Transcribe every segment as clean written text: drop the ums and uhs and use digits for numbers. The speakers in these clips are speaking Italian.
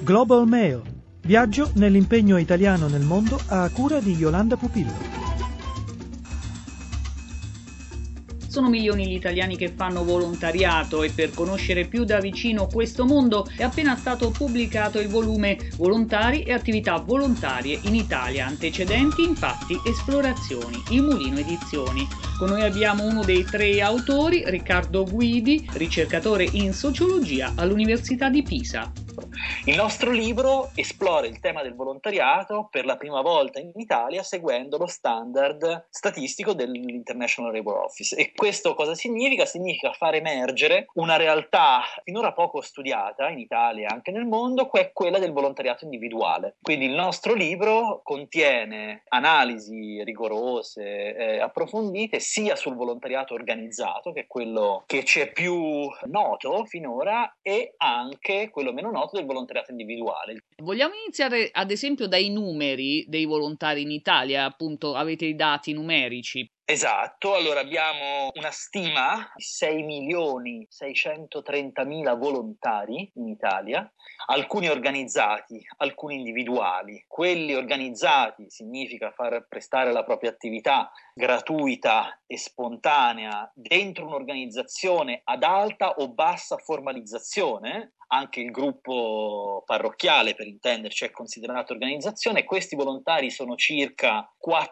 Global Mail. Viaggio nell'impegno italiano nel mondo a cura di Yolanda Pupillo. Sono milioni gli italiani che fanno volontariato e per conoscere più da vicino questo mondo è appena stato pubblicato il volume Volontari e attività volontarie in Italia, antecedenti, impatti, esplorazioni, Il Mulino Edizioni. Con noi abbiamo uno dei 3 autori, Riccardo Guidi, ricercatore in sociologia all'Università di Pisa. Il nostro libro esplora il tema del volontariato per la prima volta in Italia seguendo lo standard statistico dell'International Labour Office. E questo cosa significa? Significa far emergere una realtà finora poco studiata in Italia e anche nel mondo, che è quella del volontariato individuale. Quindi il nostro libro contiene analisi rigorose, approfondite, sia sul volontariato organizzato, che è quello che ci è più noto finora, e anche quello meno noto del volontariato individuale. Vogliamo iniziare ad esempio dai numeri dei volontari in Italia, appunto avete i dati numerici. Esatto, allora abbiamo una stima di 6.630.000 volontari in Italia, alcuni organizzati, alcuni individuali. Quelli organizzati significa far prestare la propria attività gratuita e spontanea dentro un'organizzazione ad alta o bassa formalizzazione. Anche il gruppo parrocchiale, per intenderci, è considerato organizzazione. Questi volontari sono circa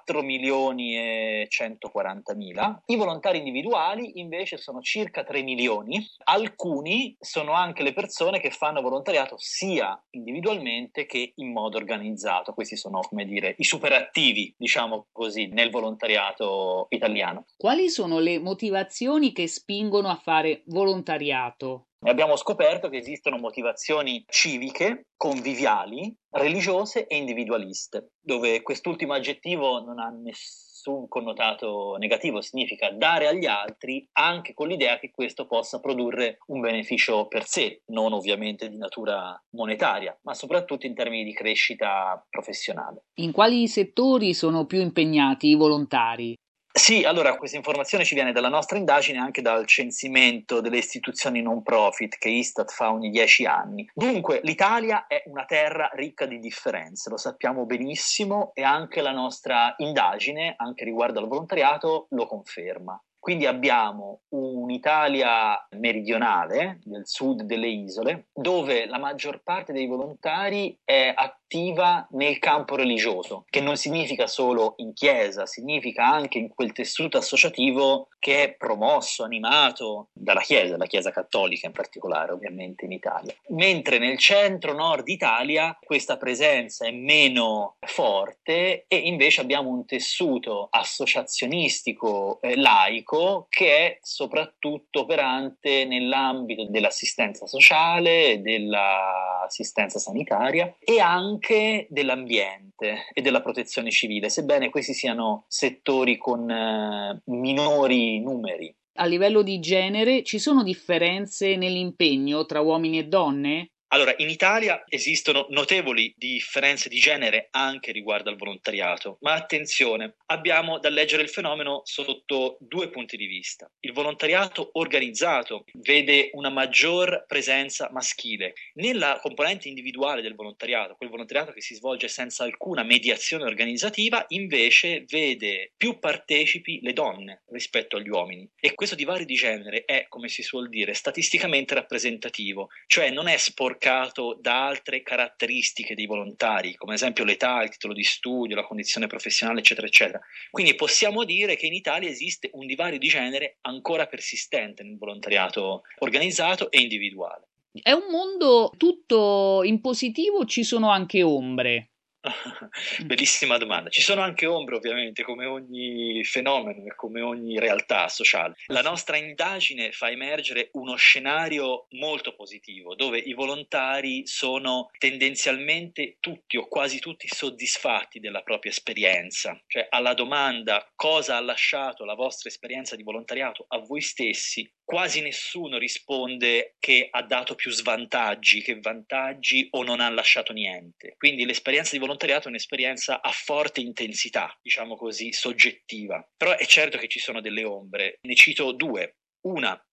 4.140.000. I volontari individuali invece sono circa 3 milioni. Alcuni sono anche le persone che fanno volontariato sia individualmente che in modo organizzato. Questi sono, come dire, i superattivi, diciamo così, nel volontariato italiano. Quali sono le motivazioni che spingono a fare volontariato? Abbiamo scoperto che esistono motivazioni civiche, conviviali, religiose e individualiste, dove quest'ultimo aggettivo non ha nessun connotato negativo, significa dare agli altri anche con l'idea che questo possa produrre un beneficio per sé, non ovviamente di natura monetaria, ma soprattutto in termini di crescita professionale. In quali settori sono più impegnati i volontari? Sì, allora questa informazione ci viene dalla nostra indagine e anche dal censimento delle istituzioni non profit che Istat fa ogni 10 anni. Dunque, l'Italia è una terra ricca di differenze, lo sappiamo benissimo, e anche la nostra indagine, anche riguardo al volontariato, lo conferma. Quindi abbiamo un'Italia meridionale, del sud delle isole, dove la maggior parte dei volontari è attiva nel campo religioso, che non significa solo in chiesa, significa anche in quel tessuto associativo che è promosso, animato dalla Chiesa, la Chiesa cattolica in particolare, ovviamente in Italia. Mentre nel centro-nord Italia questa presenza è meno forte e invece abbiamo un tessuto associazionistico laico che è soprattutto operante nell'ambito dell'assistenza sociale, dell'assistenza sanitaria e anche dell'ambiente e della protezione civile, sebbene questi siano settori con minori numeri. A livello di genere ci sono differenze nell'impegno tra uomini e donne? Allora, in Italia esistono notevoli differenze di genere anche riguardo al volontariato, ma attenzione, abbiamo da leggere il fenomeno sotto 2 punti di vista. Il volontariato organizzato vede una maggior presenza maschile. Nella componente individuale del volontariato, quel volontariato che si svolge senza alcuna mediazione organizzativa, invece vede più partecipi le donne rispetto agli uomini. E questo divario di genere è, come si suol dire, statisticamente rappresentativo, cioè non è sporcato da altre caratteristiche dei volontari, come ad esempio l'età, il titolo di studio, la condizione professionale, eccetera, eccetera. Quindi possiamo dire che in Italia esiste un divario di genere ancora persistente nel volontariato organizzato e individuale. È un mondo tutto in positivo, ci sono anche ombre? Bellissima domanda. Ci sono anche ombre, ovviamente, come ogni fenomeno e come ogni realtà sociale. La nostra indagine fa emergere uno scenario molto positivo, dove i volontari sono tendenzialmente tutti o quasi tutti soddisfatti della propria esperienza. Cioè, alla domanda cosa ha lasciato la vostra esperienza di volontariato a voi stessi, quasi nessuno risponde che ha dato più svantaggi che vantaggi o non ha lasciato niente. Quindi l'esperienza di volontariato è un'esperienza a forte intensità, diciamo così, soggettiva. Però è certo che ci sono delle ombre. Ne cito 2. Una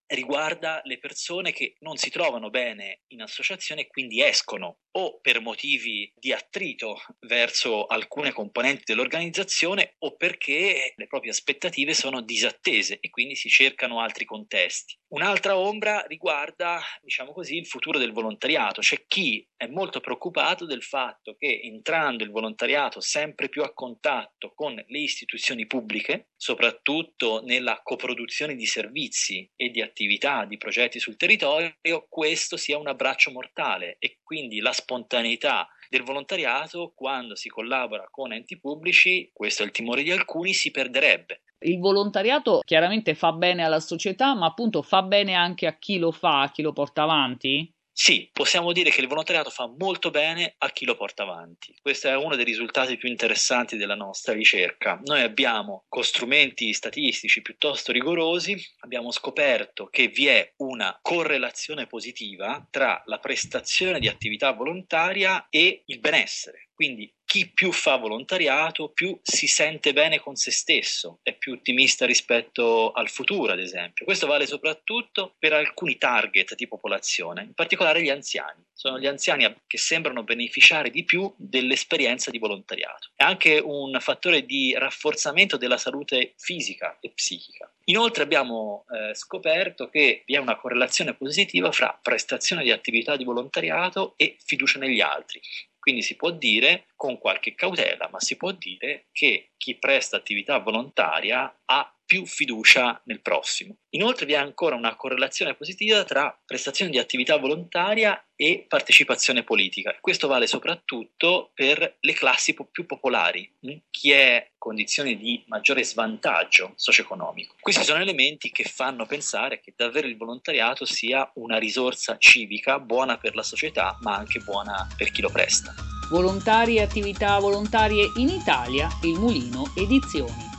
riguarda le persone che non si trovano bene in associazione e quindi escono o per motivi di attrito verso alcune componenti dell'organizzazione o perché le proprie aspettative sono disattese e quindi si cercano altri contesti. Un'altra ombra riguarda, diciamo così, il futuro del volontariato. C'è chi è molto preoccupato del fatto che entrando il volontariato sempre più a contatto con le istituzioni pubbliche, soprattutto nella coproduzione di servizi e di attività, di progetti sul territorio, questo sia un abbraccio mortale e quindi la spontaneità del volontariato, quando si collabora con enti pubblici, questo è il timore di alcuni, si perderebbe. Il volontariato chiaramente fa bene alla società, ma appunto fa bene anche a chi lo fa, a chi lo porta avanti? Sì, possiamo dire che il volontariato fa molto bene a chi lo porta avanti. Questo è uno dei risultati più interessanti della nostra ricerca. Noi abbiamo, con strumenti statistici piuttosto rigorosi, abbiamo scoperto che vi è una correlazione positiva tra la prestazione di attività volontaria e il benessere. Quindi chi più fa volontariato, più si sente bene con se stesso, è più ottimista rispetto al futuro, ad esempio. Questo vale soprattutto per alcuni target di popolazione, in particolare gli anziani. Sono gli anziani che sembrano beneficiare di più dell'esperienza di volontariato. È anche un fattore di rafforzamento della salute fisica e psichica. Inoltre abbiamo scoperto che vi è una correlazione positiva fra prestazione di attività di volontariato e fiducia negli altri. Quindi si può dire, con qualche cautela, ma si può dire che chi presta attività volontaria ha più fiducia nel prossimo. Inoltre vi è ancora una correlazione positiva tra prestazione di attività volontaria e partecipazione politica. Questo vale soprattutto per le classi più popolari, chi è in condizioni di maggiore svantaggio socio-economico. Questi sono elementi che fanno pensare che davvero il volontariato sia una risorsa civica buona per la società, ma anche buona per chi lo presta. Volontari e attività volontarie in Italia, Il Mulino Edizioni.